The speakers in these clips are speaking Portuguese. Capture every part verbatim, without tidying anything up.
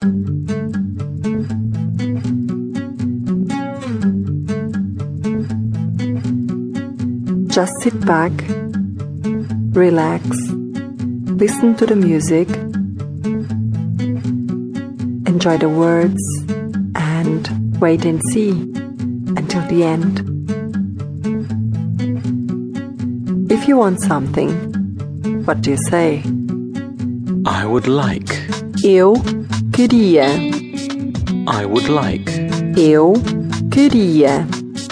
Just sit back, relax, listen to the music, enjoy the words, and wait and see until the end. If you want something, what do you say? I would like. Eu queria. I would like. Eu queria.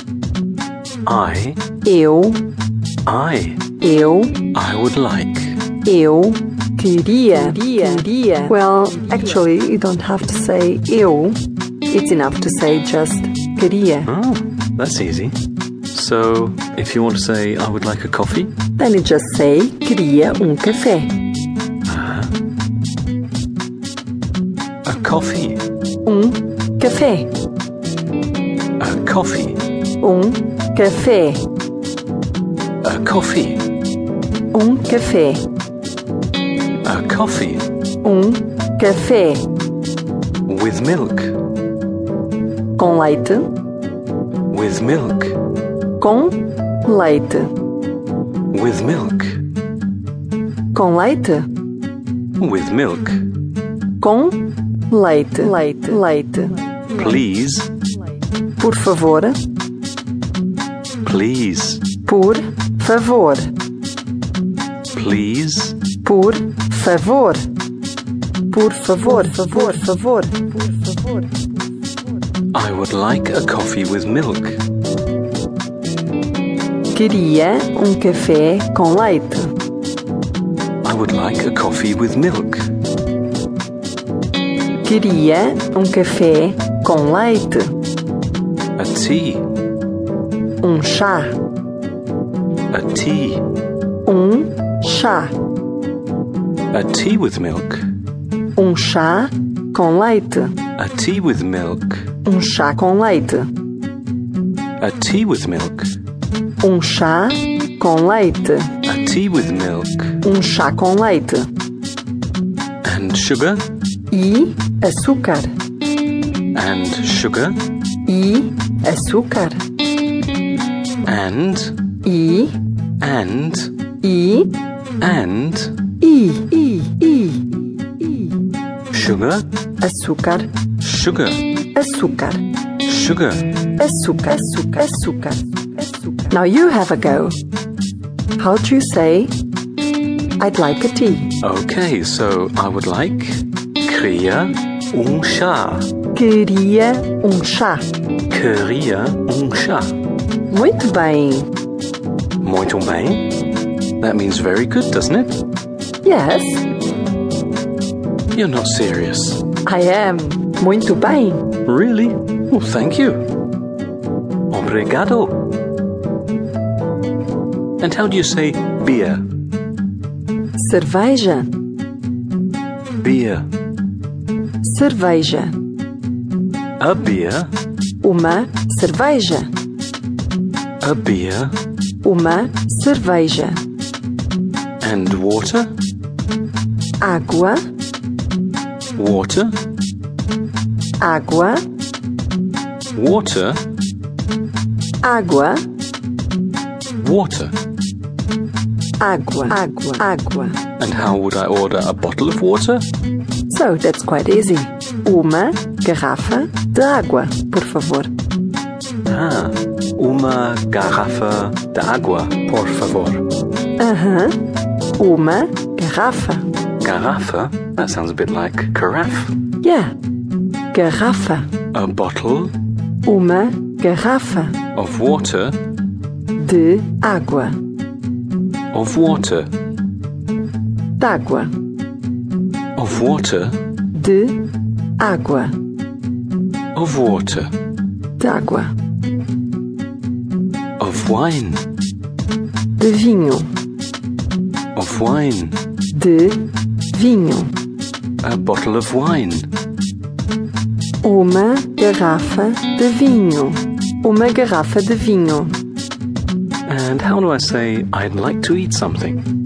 I. Eu. I. Eu. I would like. Eu queria. Queria. Well, actually, you don't have to say eu. It's enough to say just queria. Oh, that's easy. So, if you want to say, I would like a coffee? Then you just say, queria um café. Uh, a coffee. Um café. A coffee. Um café. A coffee. Um café. A coffee. Um café. With milk. Com leite. With milk. Com leite. With milk. Com leite. With milk. Com leite. Leite. Leite. Please. Por favor. Please. Por favor. Please. Por favor. Por favor, favor, favor. Por favor. I would like a coffee with milk. Queria um café com leite. I would like a coffee with milk. Queria um café com leite. A tea. Um chá. A tea. Um chá. A tea with milk. Um chá com leite. A tea with milk. Um chá com leite. A tea with milk. Um chá com leite. A tea with milk. Um chá com leite. And sugar. E açúcar. And sugar. E açúcar. And. E. And. E. And. E. E. E. E. Sugar. Açúcar. Sugar. Açúcar. Sugar. Açúcar. Açúcar. Açúcar. Açúcar. Now you have a go. How do you say, I'd like a tea? Okay, so I would like. Queria um chá. Queria um chá. Queria um chá. Muito bem. Muito bem. That means very good, doesn't it? Yes, You're not serious. I am. Muito bem. Really? Well, thank you. Obrigado. And how do you say beer? Cerveja. Beer. Cerveja. A beer. Uma cerveja. A beer. Uma cerveja. And water? Água. Water? Água. Water? Água. Water. Água. Água. Água. And how would I order a bottle of water? So that's quite easy. Uma garrafa de água, por favor. Ah, uma garrafa de água, por favor. Aham. Uma garrafa. Garrafa? That sounds a bit like carafe. Yeah. Garrafa. A bottle Uma garrafa of water. de água. Of water. D'água. Of water. De água. Of water. D'água. Of wine. De vinho. Of wine. De vinho. A bottle of wine. Uma garrafa de vinho. Uma garrafa de vinho. And how do I say I'd like to eat something?